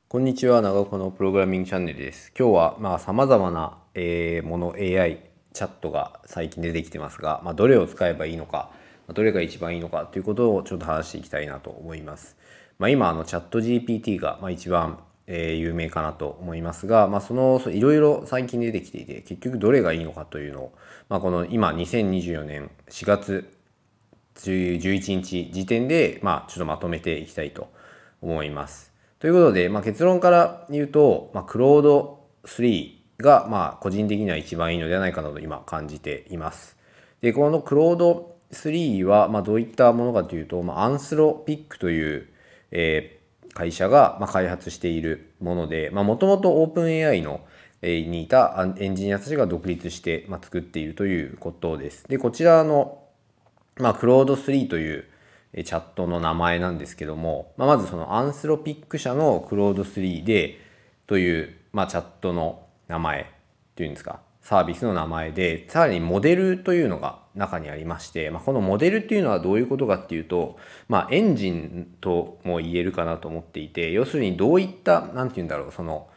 こんにちは、長岡のプログラミングチャンネルです。今日は様々な、もの AI チャットが最近出てきてますが、どれを使えばいいのか、どれが一番いいのかということをちょっと話していきたいなと思います。今チャット GPT が一番、有名かなと思いますが、いろいろ最近出てきていて、結局どれがいいのかというのを、この今2024年4月11日時点で、ちょっとまとめていきたいと思います。ということで、結論から言うと、クロード3が、個人的には一番いいのではないかなと今感じています。で、このクロード3は、どういったものかというと、アンスロピックという、会社が、開発しているもので、もともとオープン AI のにいたエンジニアたちが独立して、作っているということです。で、こちらのクロード3というチャットの名前なんですけども、まずそのアンスロピック社のクロード3でという、チャットの名前っていうんですか、サービスの名前で、さらにモデルというのが中にありまして、このモデルっていうのはどういうことかっていうと、エンジンとも言えるかなと思っていて、要するにどういった、なんて言うんだろう、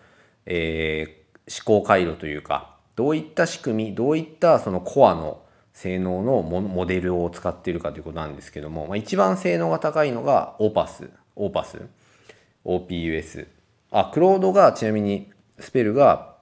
思考回路というか、どういった仕組み、どういったそのコアの性能のモデルを使っているかということなんですけども、一番性能が高いのがOPUS。クロードがちなみにスペルが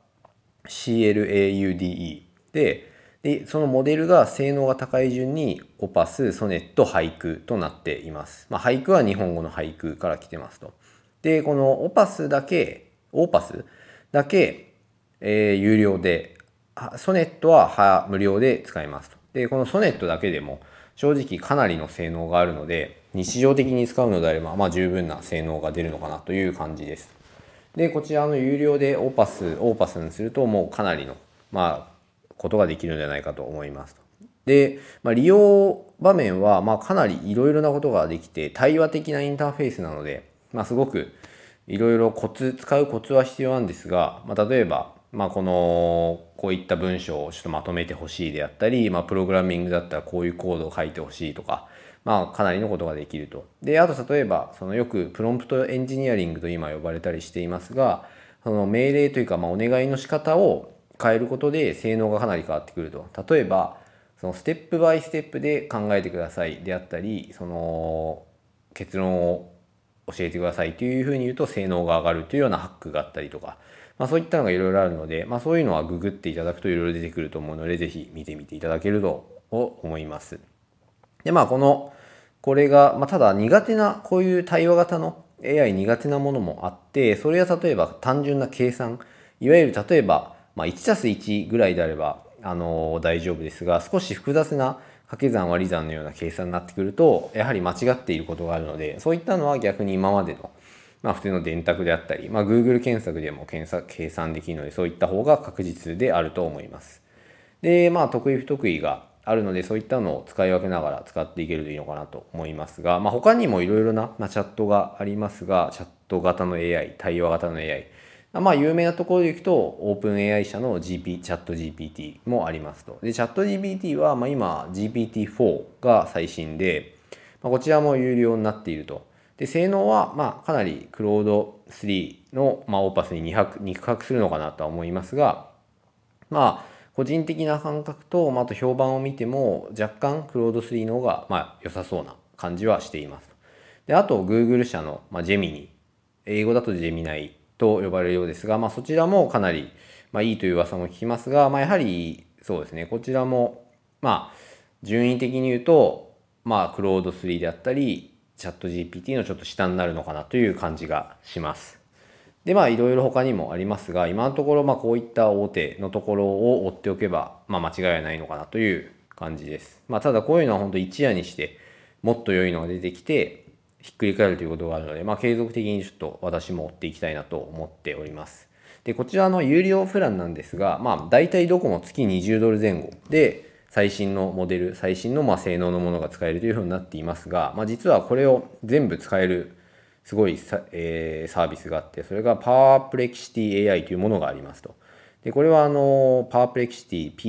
CLAUDE で、そのモデルが性能が高い順にオパス、ソネット、俳句となっています。俳句は日本語の俳句から来てますと。で、このオーパスだけ、有料で、ソネットは無料で使えますと。で、このソネットだけでも正直かなりの性能があるので、日常的に使うのであれば、十分な性能が出るのかなという感じです。で、こちらの有料でオーパスにするともうかなりの、ことができるのではないかと思いますと。で、利用場面は、かなりいろいろなことができて、対話的なインターフェースなので、すごくいろいろ使うコツは必要なんですが、例えば、こういった文章をちょっとまとめてほしいであったり、プログラミングだったらこういうコードを書いてほしいとか、かなりのことができると。で、あと例えば、そのよくプロンプトエンジニアリングと今呼ばれたりしていますが、その命令というか、お願いの仕方を変えることで性能がかなり変わってくると。例えば、そのステップバイステップで考えてくださいであったり、その結論を教えてくださいというふうに言うと性能が上がるというようなハックがあったりとか、そういったのがいろいろあるので、そういうのはググっていただくといろいろ出てくると思うので、ぜひ見てみていただけると思います。で、これが、ただ苦手な、こういう対話型の AI 苦手なものもあって、それは例えば単純な計算、いわゆる例えば、1たす1ぐらいであれば、大丈夫ですが、少し複雑な掛け算割り算のような計算になってくると、やはり間違っていることがあるので、そういったのは逆に今までの、普通の電卓であったり、Google 検索でも計算できるので、そういった方が確実であると思います。で、得意不得意があるので、そういったのを使い分けながら使っていけるといいのかなと思いますが、他にもいろいろな、チャットがありますが、チャット型の AI、対話型の AI、有名なところでいくと、オープン AI 社のチャット GPT もありますと。で、チャット GPT は、今 GPT-4 が最新で、こちらも有料になっていると。で、性能は、かなりクロード3の、オーパスに肉薄するのかなとは思いますが、個人的な感覚と、あと評判を見ても、若干クロード3の方が、良さそうな感じはしています。で、あと、Google 社の、ジェミニ、英語だとジェミナイと呼ばれるようですが、そちらもかなり、いいという噂も聞きますが、やはり、そうですね、こちらも、順位的に言うと、クロード3であったり、チャット GPT のちょっと下になるのかなという感じがします。で、いろいろ他にもありますが、今のところ、こういった大手のところを追っておけば、間違いはないのかなという感じです。ただこういうのは本当一夜にして、もっと良いのが出てきて、ひっくり返るということがあるので、継続的にちょっと私も追っていきたいなと思っております。で、こちらの有料プランなんですが、大体どこも月20ドル前後で、最新のモデル、最新の性能のものが使えるというふうになっていますが、実はこれを全部使えるすごいサービスがあって、それがパワープレキシティ AI というものがありますと。で、これはパワープレキシティ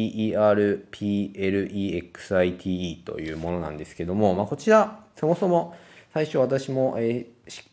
PERPLEXITE というものなんですけども、こちら、そもそも最初私も、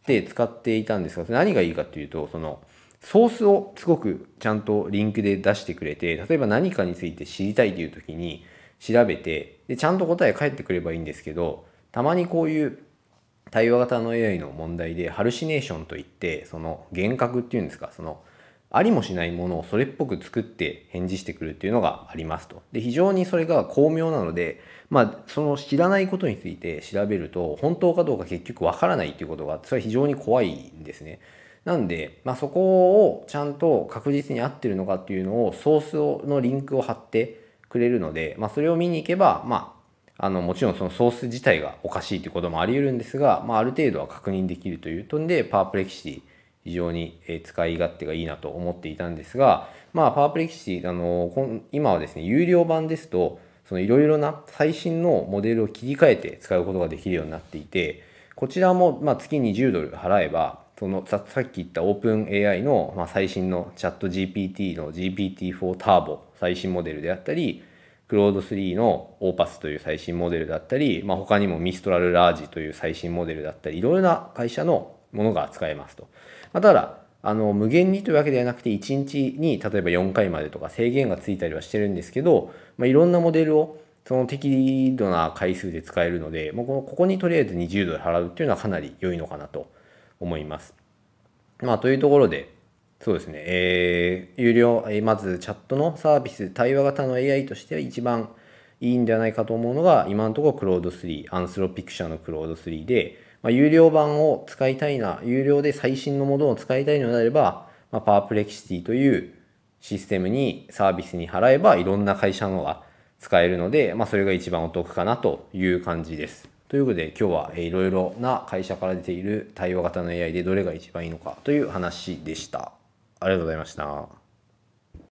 で使っていたんですが、何がいいかというと、そのソースをすごくちゃんとリンクで出してくれて、例えば何かについて知りたいという時に調べて、でちゃんと答え返ってくればいいんですけど、たまにこういう対話型の AI の問題でハルシネーションといって、その幻覚っていうんですか、そのありもしないものをそれっぽく作って返事してくるっていうのがありますと。で、非常にそれが巧妙なので、その知らないことについて調べると本当かどうか結局わからないっていうことが、それは非常に怖いんですね。なんで、そこをちゃんと確実に合ってるのかっていうのをソースのリンクを貼ってくれるので、それを見に行けば、もちろんそのソース自体がおかしいということもあり得るんですが、ある程度は確認できるという点で、パープレキシティ非常に使い勝手がいいなと思っていたんですが、パープレキシティ、今はですね、有料版ですと、そのいろいろな最新のモデルを切り替えて使うことができるようになっていて、こちらも月に10ドル払えば、さっき言ったオープン AI の最新のチャット GPT の GPT-4 ターボ最新モデルであったり、クロード3のオーパスという最新モデルだったり、他にもミストラルラージという最新モデルだったり、いろいろな会社のものが使えますと。ただ、無限にというわけではなくて、1日に例えば4回までとか制限がついたりはしてるんですけど、いろんなモデルをその適度な回数で使えるので、ここにとりあえず20ドル払うっていうのはかなり良いのかなと思います。というところで、そうですね、有料、まずチャットのサービス、対話型の AI としては一番いいんではないかと思うのが、今のところクロード3、アンスロピク社のクロード3で、有料版を使いたいな、有料で最新のものを使いたいのであれば、パープレキシティというシステムに、サービスに払えばいろんな会社のが使えるので、それが一番お得かなという感じです。ということで今日はいろいろな会社から出ている対話型の AI でどれが一番いいのかという話でした。ありがとうございました。